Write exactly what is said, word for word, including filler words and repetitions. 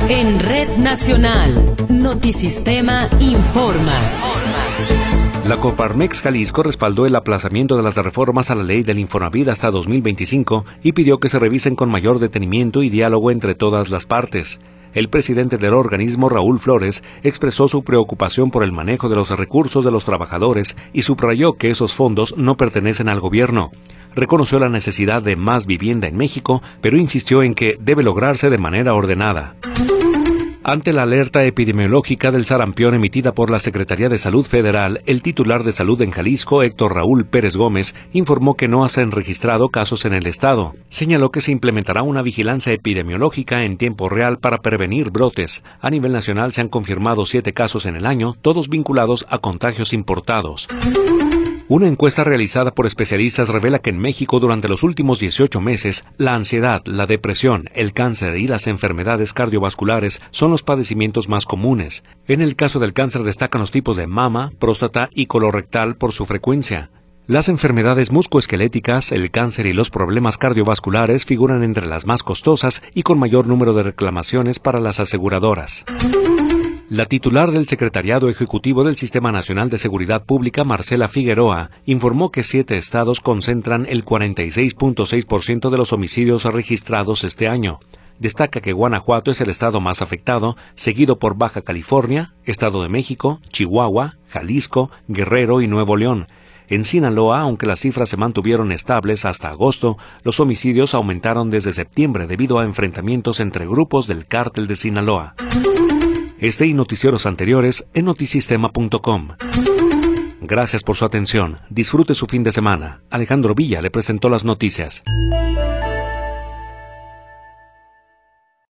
En Red Nacional, Notisistema informa. La Coparmex Jalisco respaldó el aplazamiento de las reformas a la ley del Infonavit hasta dos mil veinticinco y pidió que se revisen con mayor detenimiento y diálogo entre todas las partes. El presidente del organismo, Raúl Flores, expresó su preocupación por el manejo de los recursos de los trabajadores y subrayó que esos fondos no pertenecen al gobierno. Reconoció la necesidad de más vivienda en México, pero insistió en que debe lograrse de manera ordenada. Ante la alerta epidemiológica del sarampión emitida por la Secretaría de Salud Federal, el titular de Salud en Jalisco, Héctor Raúl Pérez Gómez, informó que no se han registrado casos en el estado. Señaló que se implementará una vigilancia epidemiológica en tiempo real para prevenir brotes. A nivel nacional se han confirmado siete casos en el año, todos vinculados a contagios importados. Una encuesta realizada por especialistas revela que en México durante los últimos dieciocho meses, la ansiedad, la depresión, el cáncer y las enfermedades cardiovasculares son los padecimientos más comunes. En el caso del cáncer destacan los tipos de mama, próstata y colorectal por su frecuencia. Las enfermedades musculoesqueléticas, el cáncer y los problemas cardiovasculares figuran entre las más costosas y con mayor número de reclamaciones para las aseguradoras. La titular del Secretariado Ejecutivo del Sistema Nacional de Seguridad Pública, Marcela Figueroa, informó que siete estados concentran el cuarenta y seis punto seis por ciento de los homicidios registrados este año. Destaca que Guanajuato es el estado más afectado, seguido por Baja California, Estado de México, Chihuahua, Jalisco, Guerrero y Nuevo León. En Sinaloa, aunque las cifras se mantuvieron estables hasta agosto, los homicidios aumentaron desde septiembre debido a enfrentamientos entre grupos del cártel de Sinaloa. Este y noticieros anteriores en notisistema punto com. Gracias por su atención. Disfrute su fin de semana. Alejandro Villa le presentó las noticias.